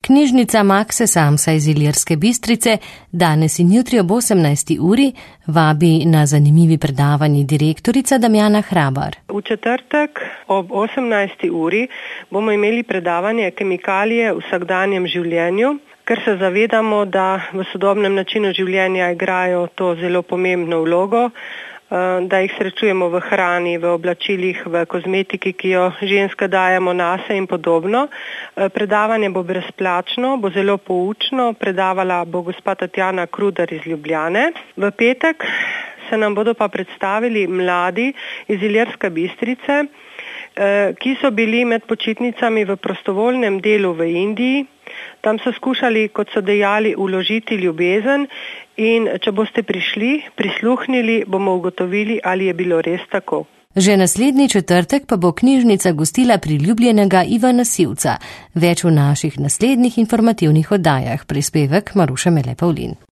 Knjižnica Makse Samsa iz Ilirske Bistrice danes in jutri ob 18. uri vabi na zanimivi predavanji direktorica Damjana Hrabar. V četrtek ob 18. uri bomo imeli predavanje Kemikalije v vsakdanjem življenju, ker se zavedamo, da v sodobnem načinu življenja igrajo to zelo pomembno vlogo, da jih srečujemo v hrani, v oblačilih, v kozmetiki, ki jo ženske dajemo nase in podobno. Predavanje bo brezplačno, bo zelo poučno, predavala bo gospa Tatjana Krudar iz Ljubljane. V petek se nam bodo pa predstavili mladi iz Ilirske Bistrice, ki so bili med počitnicami v prostovoljnem delu v Indiji. Tam so skušali, kot so dejali, vložiti ljubezen in če boste prišli, prisluhnili, bomo ugotovili, ali je bilo res tako. Že naslednji četrtek pa bo knjižnica gostila priljubljenega Ivana Sivca. Več v naših naslednjih informativnih oddajah. Prispevek Maruša Mele Pavlin.